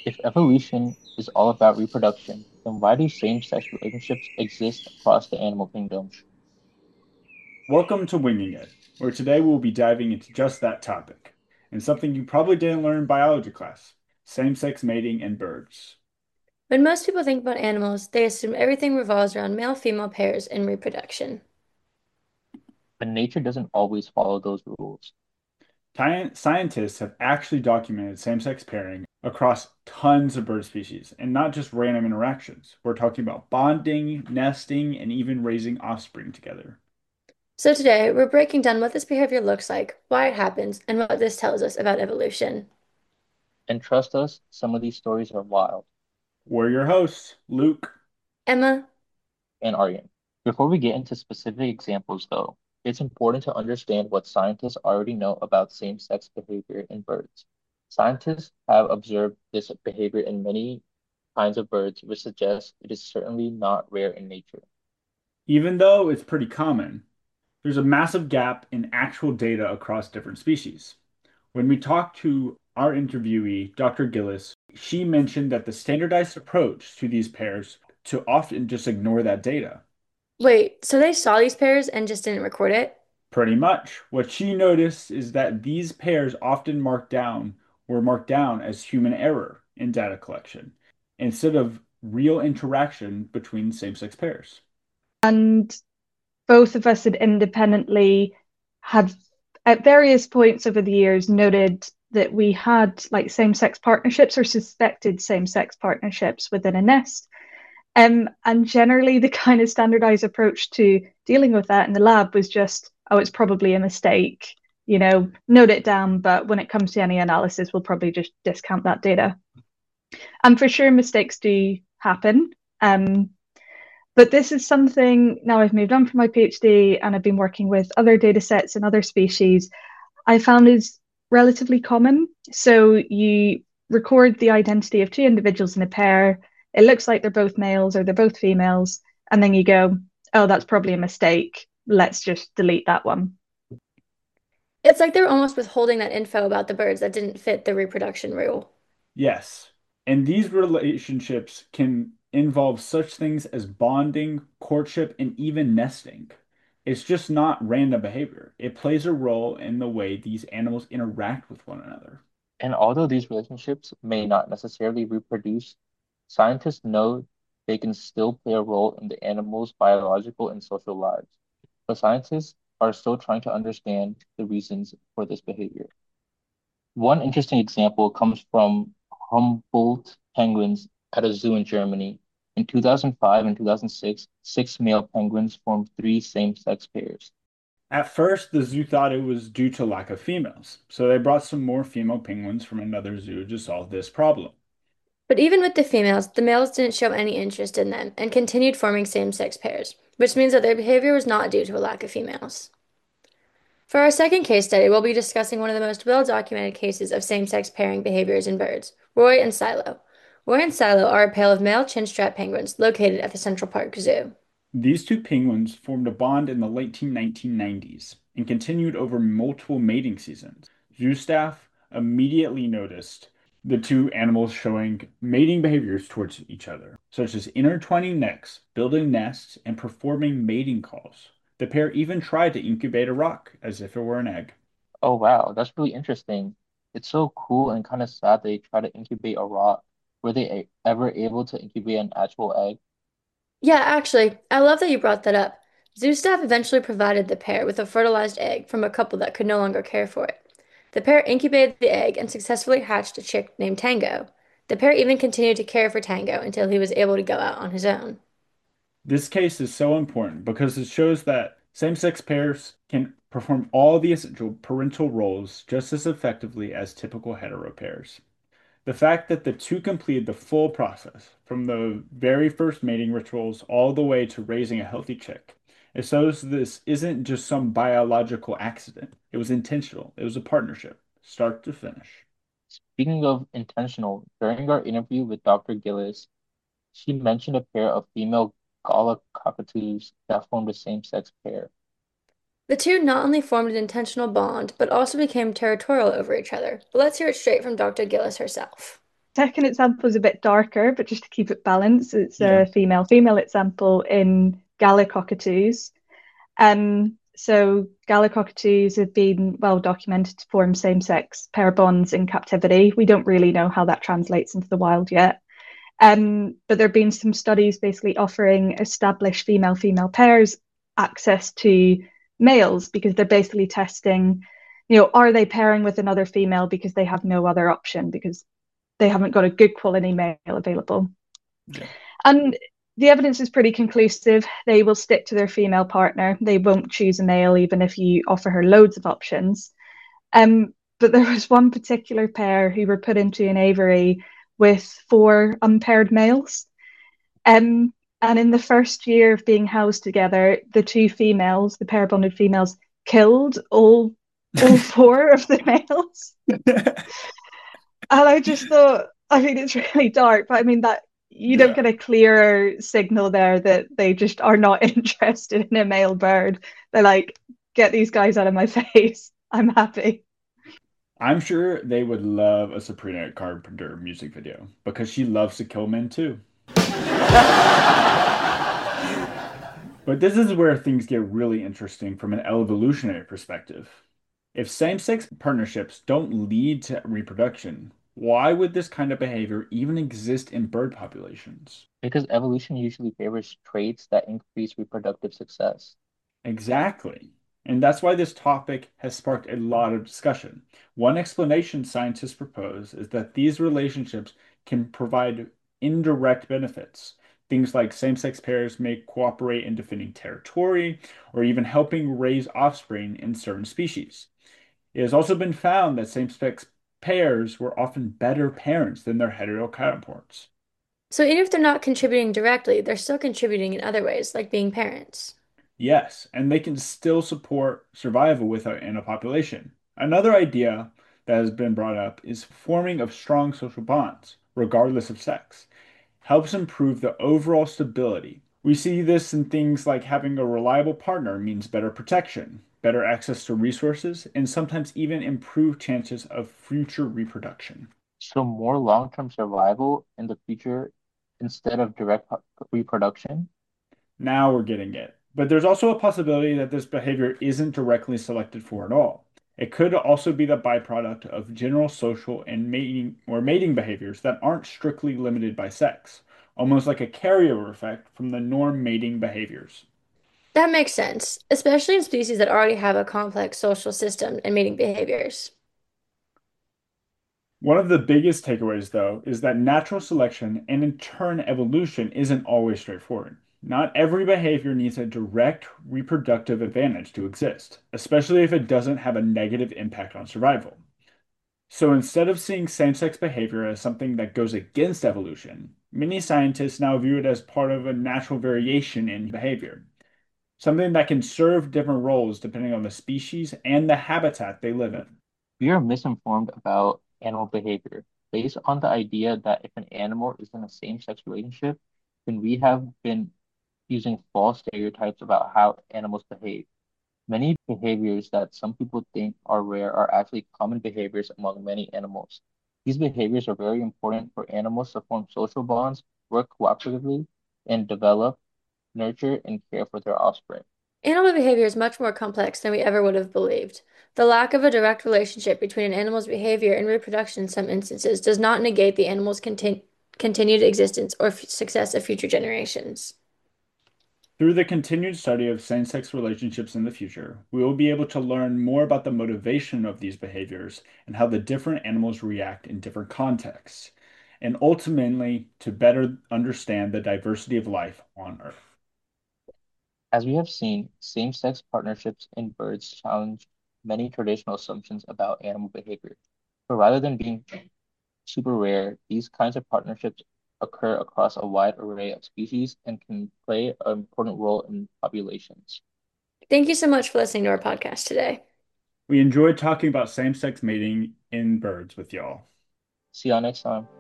If evolution is all about reproduction, then why do same-sex relationships exist across the animal kingdom? Welcome to Winging It, where today we'll be diving into just that topic, and something you probably didn't learn in biology class, same-sex mating in birds. When most people think about animals, they assume everything revolves around male-female pairs and reproduction. But nature doesn't always follow those rules. Scientists have actually documented same-sex pairing across tons of bird species, and not just random interactions. We're talking about bonding, nesting, and even raising offspring together. So today, we're breaking down what this behavior looks like, why it happens, and what this tells us about evolution. And trust us, some of these stories are wild. We're your hosts, Luke. Emma, And Aryan. Before we get into specific examples, though, it's important to understand what scientists already know about same-sex behavior in birds. Scientists have observed this behavior in many kinds of birds, which suggests it is certainly not rare in nature. Even though it's pretty common, there's a massive gap in actual data across different species. When we talked to our interviewee, Dr. Gillis, she mentioned that the standardized approach to these pairs to often just ignore that data. wait, so they saw these pairs and just didn't record it? Pretty much. What she noticed is that these pairs often were marked down as human error in data collection instead of real interaction between same-sex pairs. And both of us had independently had at various points over the years noted that we had like same-sex partnerships or suspected same-sex partnerships within a nest. And generally the kind of standardized approach to dealing with that in the lab was just, oh, it's probably a mistake, note it down, but when it comes to any analysis, we'll probably just discount that data. And for sure, mistakes do happen. But this is something now I've moved on from my PhD and I've been working with other data sets and other species. I found is relatively common. So you record the identity of two individuals in a pair. It looks like they're both males or they're both females. And then you go, oh, that's probably a mistake. Let's just delete that one. It's like they're almost withholding that info about the birds that didn't fit the reproduction rule. Yes. And these relationships can involve such things as bonding, courtship, and even nesting. It's just not random behavior. It plays a role in the way these animals interact with one another. And although these relationships may not necessarily reproduce, scientists know they can still play a role in the animal's biological and social lives. But scientists are still trying to understand the reasons for this behavior. One interesting example comes from Humboldt penguins at a zoo in Germany. In 2005 and 2006, six male penguins formed three same-sex pairs. At first, the zoo thought it was due to lack of females, so they brought some more female penguins from another zoo to solve this problem. But even with the females, the males didn't show any interest in them and continued forming same-sex pairs, which means that their behavior was not due to a lack of females. For our second case study, we'll be discussing one of the most well-documented cases of same-sex pairing behaviors in birds, Roy and Silo. Roy and Silo are a pair of male chinstrap penguins located at the Central Park Zoo. These two penguins formed a bond in the late 1990s and continued over multiple mating seasons. Zoo staff immediately noticed the two animals showing mating behaviors towards each other, such as intertwining necks, building nests, and performing mating calls. The pair even tried to incubate a rock as if it were an egg. Oh wow, that's really interesting. It's so cool and kind of sad they try to incubate a rock. Were they ever able to incubate an actual egg? Yeah, actually, I love that you brought that up. Zoo staff eventually provided the pair with a fertilized egg from a couple that could no longer care for it. The pair incubated the egg and successfully hatched a chick named Tango. The pair even continued to care for Tango until he was able to go out on his own. This case is so important because it shows that same-sex pairs can perform all the essential parental roles just as effectively as typical hetero pairs. The fact that the two completed the full process, from the very first mating rituals all the way to raising a healthy chick, it shows this isn't just some biological accident. It was intentional. It was a partnership, start to finish. Speaking of intentional, during our interview with Dr. Gillis, she mentioned a pair of female Gala cockatoos that formed a same-sex pair. The two not only formed an intentional bond, but also became territorial over each other. But let's hear it straight from Dr. Gillis herself. second example is a bit darker, but just to keep it balanced, it's Yeah. a female-female example in gallicockatoos. So gallicockatoos have been well documented to form same-sex pair bonds in captivity. We don't really know how that translates into the wild yet. But there have been some studies basically offering established female-female pairs access to males because they're basically testing, are they pairing with another female because they have no other option because they haven't got a good quality male available. Yeah. And the evidence is pretty conclusive. They will stick to their female partner. They won't choose a male even if you offer her loads of options. But there was one particular pair who were put into an aviary with 4 unpaired males. And in the first year of being housed together, the 2 females, the pair bonded females, killed all 4 of the males. And I just thought, I mean, it's really dark, but I mean that you don't get a clearer signal there that they just are not interested in a male bird. They're like, get these guys out of my face. I'm happy. I'm sure they would love a Sabrina Carpenter music video because she loves to kill men too. But this is where things get really interesting from an evolutionary perspective. If same-sex partnerships don't lead to reproduction, why would this kind of behavior even exist in bird populations? Because evolution usually favors traits that increase reproductive success. Exactly. And that's why this topic has sparked a lot of discussion. One explanation scientists propose is that these relationships can provide indirect benefits. Things like same-sex pairs may cooperate in defending territory or even helping raise offspring in certain species. It has also been found that same-sex pairs were often better parents than their hetero counterparts. So even if they're not contributing directly, they're still contributing in other ways, like being parents. Yes, and they can still support survival in a population. Another idea that has been brought up is forming of strong social bonds, regardless of sex. Helps improve the overall stability. We see this in things like having a reliable partner means better protection, better access to resources, and sometimes even improved chances of future reproduction. So more long-term survival in the future instead of direct reproduction. Now we're getting it. But there's also a possibility that this behavior isn't directly selected for at all. It could also be the byproduct of general social and mating behaviors that aren't strictly limited by sex, almost like a carryover effect from the norm mating behaviors. That makes sense, especially in species that already have a complex social system and mating behaviors. One of the biggest takeaways, though, is that natural selection and in turn evolution isn't always straightforward. Not every behavior needs a direct reproductive advantage to exist, especially if it doesn't have a negative impact on survival. So instead of seeing same-sex behavior as something that goes against evolution, many scientists now view it as part of a natural variation in behavior, something that can serve different roles depending on the species and the habitat they live in. We are misinformed about animal behavior based on the idea that if an animal is in a same-sex relationship, then we have been using false stereotypes about how animals behave. Many behaviors that some people think are rare are actually common behaviors among many animals. These behaviors are very important for animals to form social bonds, work cooperatively, and develop, nurture, and care for their offspring. Animal behavior is much more complex than we ever would have believed. The lack of a direct relationship between an animal's behavior and reproduction in some instances does not negate the animal's continued existence or success of future generations. Through the continued study of same-sex relationships in the future, we will be able to learn more about the motivation of these behaviors and how the different animals react in different contexts, and ultimately to better understand the diversity of life on Earth. As we have seen, same-sex partnerships in birds challenge many traditional assumptions about animal behavior. But rather than being super rare, these kinds of partnerships occur across a wide array of species and can play an important role in populations. Thank you so much for listening to our podcast today. We enjoyed talking about same-sex mating in birds with y'all. See y'all next time.